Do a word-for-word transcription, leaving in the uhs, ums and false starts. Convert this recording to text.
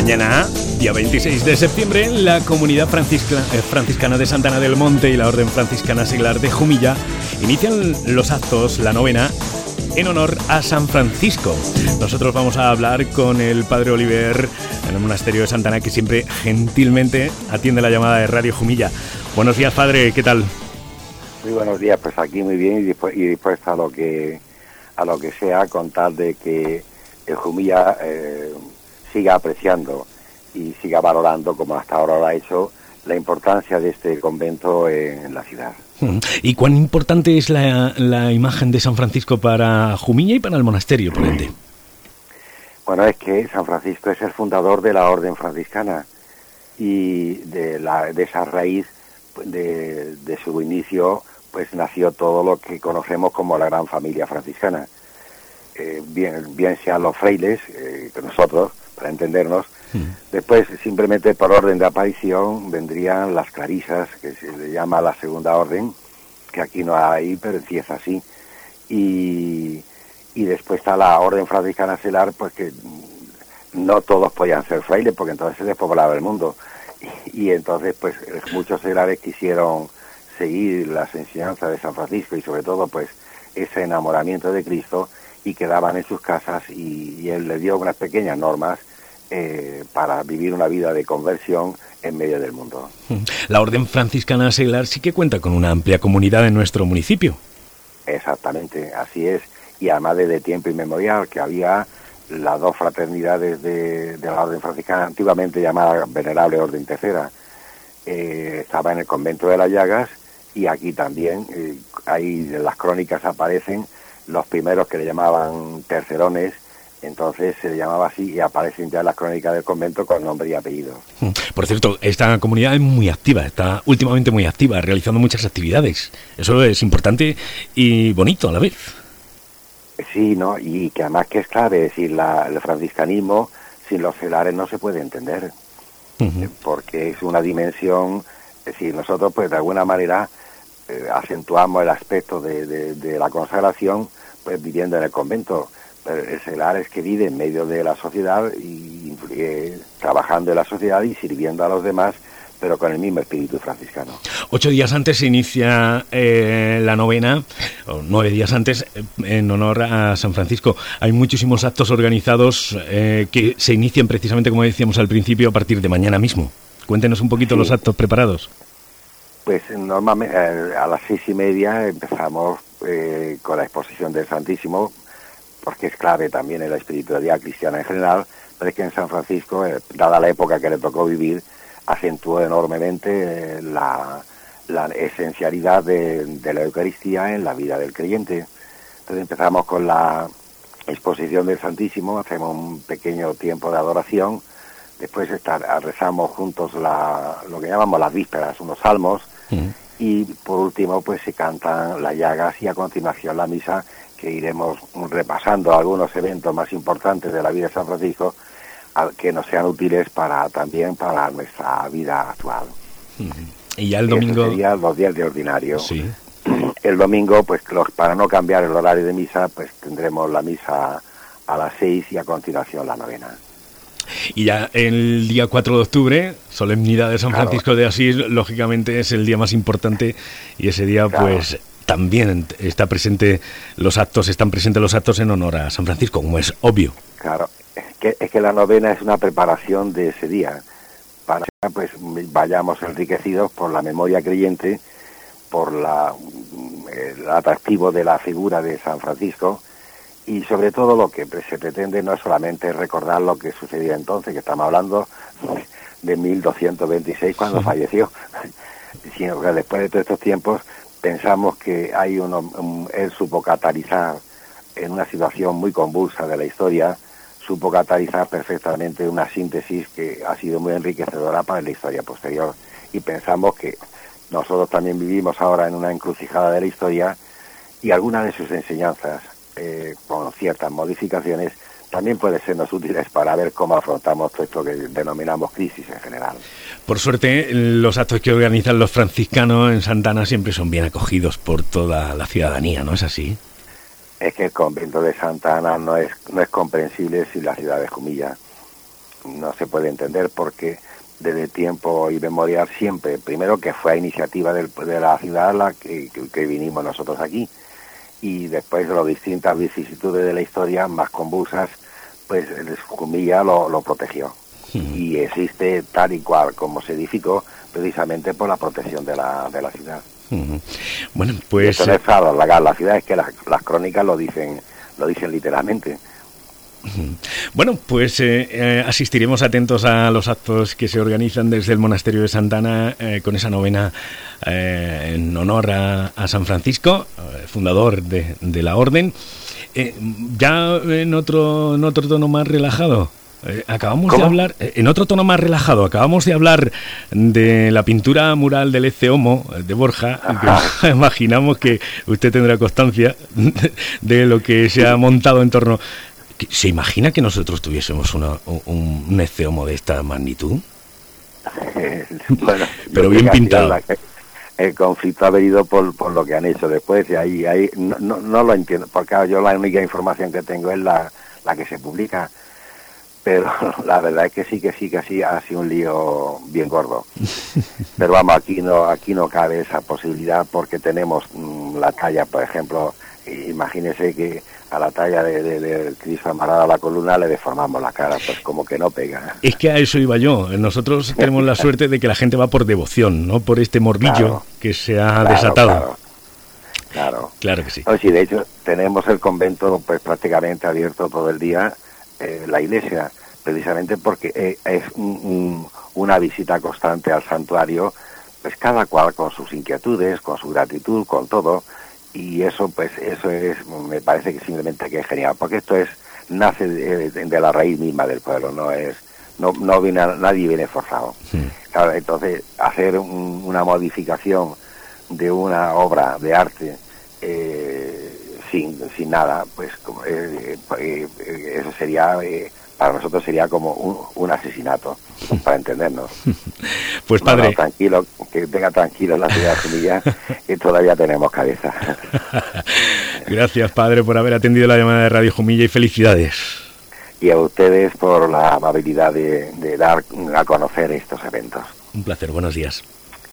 Mañana, día veintiséis de septiembre, la comunidad francisca, eh, franciscana de Santa Ana del Monte y la Orden Franciscana Seglar de Jumilla inician los actos, la novena, en honor a San Francisco. Nosotros vamos a hablar con el Padre Oliver en el monasterio de Santa Ana, que siempre gentilmente atiende la llamada de Radio Jumilla. Buenos días, Padre, ¿qué tal? Muy buenos días, pues aquí muy bien y dispuesto, y dispuesto a lo que a lo que sea, con tal de que el Jumilla eh, siga apreciando y siga valorando, como hasta ahora lo ha hecho, la importancia de este convento en la ciudad. ¿Y cuán importante es la, la imagen de San Francisco para Jumilla y para el monasterio, por ende? Bueno, es que San Francisco es el fundador de la Orden Franciscana y de, la, de esa raíz de, de su inicio, pues nació todo lo que conocemos como la gran familia franciscana. Eh, bien, bien sean los frailes, eh, que nosotros, para entendernos. Mm. Después, simplemente por orden de aparición, vendrían las clarisas, que se le llama la segunda orden, que aquí no hay, pero sí es así. Y, y después está la orden franciscana seglar, pues que no todos podían ser frailes, porque entonces se despoblaba el mundo. Y, y entonces, pues, muchos seglares quisieron seguir las enseñanzas de San Francisco y sobre todo, pues, ese enamoramiento de Cristo, y quedaban en sus casas y, y él le dio unas pequeñas normas eh, para vivir una vida de conversión en medio del mundo. La Orden Franciscana Seglar sí que cuenta con una amplia comunidad en nuestro municipio. Exactamente, así es. Y además desde tiempo inmemorial, que había las dos fraternidades de, de la Orden Franciscana, antiguamente llamada Venerable Orden Tercera. Eh, estaba en el convento de las Llagas y aquí también, eh, ahí en las crónicas aparecen los primeros que le llamaban tercerones, entonces se le llamaba así y aparecen ya en las crónicas del convento con nombre y apellido. Por cierto, esta comunidad es muy activa, está últimamente muy activa, realizando muchas actividades. Eso es importante y bonito a la vez. Sí, ¿no? Y que además que es clave, es decir, la, el franciscanismo sin los seglares no se puede entender, uh-huh. porque es una dimensión, es decir, nosotros pues de alguna manera eh, acentuamos el aspecto de, de, de la consagración pues viviendo en el convento, pero el seglar es que vive en medio de la sociedad y eh, trabajando en la sociedad y sirviendo a los demás, pero con el mismo espíritu franciscano. Ocho días antes se inicia eh, la novena, o nueve días antes, eh, en honor a San Francisco. Hay muchísimos actos organizados eh, que se inician precisamente, como decíamos al principio, a partir de mañana mismo. Cuéntenos un poquito sí. los actos preparados. Pues normalmente eh, a las seis y media empezamos eh, con la exposición del Santísimo, porque es clave también en la espiritualidad cristiana en general, pero es que en San Francisco, eh, dada la época que le tocó vivir, acentuó enormemente eh, la, la esencialidad de, de la Eucaristía en la vida del creyente. Entonces empezamos con la exposición del Santísimo, hacemos un pequeño tiempo de adoración, después estar, rezamos juntos la, lo que llamamos las vísperas, unos salmos, uh-huh. y por último pues se cantan las llagas y a continuación la misa, que iremos repasando algunos eventos más importantes de la vida de San Francisco, que nos sean útiles para también para nuestra vida actual. Uh-huh. Y ya el domingo... Eso sería los días de ordinario. Sí. El domingo, pues para no cambiar el horario de misa, pues tendremos la misa a las seis y a continuación la novena. Y ya el día cuatro de octubre, solemnidad de San claro. Francisco de Asís, lógicamente es el día más importante y ese día claro. pues también está presente los actos, están presentes los actos en honor a San Francisco, como es obvio. Claro, es que, es que la novena es una preparación de ese día, para que pues vayamos enriquecidos por la memoria creyente, por la, el atractivo de la figura de San Francisco, y sobre todo lo que se pretende no es solamente recordar lo que sucedía entonces, que estamos hablando de mil doscientos veintiséis cuando sí. falleció, sino que después de todos estos tiempos pensamos que hay uno, un, él supo catalizar en una situación muy convulsa de la historia, supo catalizar perfectamente una síntesis que ha sido muy enriquecedora para la historia posterior. Y pensamos que nosotros también vivimos ahora en una encrucijada de la historia y algunas de sus enseñanzas, eh, con ciertas modificaciones, también pueden sernos útiles para ver cómo afrontamos todo esto que denominamos crisis en general. Por suerte, los actos que organizan los franciscanos en Santa Ana siempre son bien acogidos por toda la ciudadanía, ¿no es así? Es que el convento de Santa Ana no es no es comprensible sin la ciudad de Jumilla. no se puede entender porque desde tiempo inmemorial siempre, primero que fue a iniciativa del, de la ciudad la que, que, que vinimos nosotros aquí, y después de las distintas vicisitudes de la historia más convulsas, pues Jumilla lo, lo protegió. Sí. Y existe tal y cual como se edificó precisamente por la protección de la, de la ciudad. Uh-huh. Bueno, pues... Esto no es para halagar la ciudad, es que las, las crónicas lo dicen, lo dicen literalmente. Bueno, pues eh, eh, asistiremos atentos a los actos que se organizan desde el Monasterio de Santa Ana eh, con esa novena eh, en honor a, a San Francisco, eh, fundador de, de la Orden. Eh, ya en otro, en otro tono más relajado, eh, acabamos ¿Cómo? de hablar, eh, en otro tono más relajado, acabamos de hablar de la pintura mural del Ecce Homo de Borja, que imaginamos que usted tendrá constancia de, de lo que se ha montado en torno... ¿Se imagina que nosotros tuviésemos una, un, un Ecce Homo de esta magnitud? Bueno, pero bien pintado. La, el conflicto ha venido por, por lo que han hecho después, y ahí, ahí no, no, no lo entiendo, porque yo la única información que tengo es la, la que se publica, pero la verdad es que sí, que sí, que sí, ha sido un lío bien gordo. Pero vamos, aquí no, aquí no cabe esa posibilidad porque tenemos mmm, la talla, por ejemplo, imagínese que a la talla de, de, de Cristo amarrado a la columna le deformamos la cara, pues como que no pega. Es que a eso iba yo. Nosotros tenemos la suerte de que la gente va por devoción, no por este morbillo claro, que se ha claro, desatado. Claro, claro. Claro que sí. Pues sí, de hecho, tenemos el convento pues prácticamente abierto todo el día, eh, la iglesia, precisamente porque eh, es un, un, una visita constante al santuario, pues cada cual con sus inquietudes, con su gratitud, con todo. Y eso, pues, eso es, me parece que simplemente que es genial, porque esto es, nace de, de, de la raíz misma del pueblo, no es, no, no viene, nadie viene forzado. Sí. Claro, entonces, hacer un, una modificación de una obra de arte eh, sin, sin nada, pues, eh, eh, eh, eso sería, eh, para nosotros sería como un, un asesinato, para entendernos. Pues padre... No, no, tranquilo, que tenga tranquilo la ciudad de Jumilla, que todavía tenemos cabeza. Gracias, padre, por haber atendido la llamada de Radio Jumilla y felicidades. Y a ustedes por la amabilidad de, de dar a conocer estos eventos. Un placer, buenos días.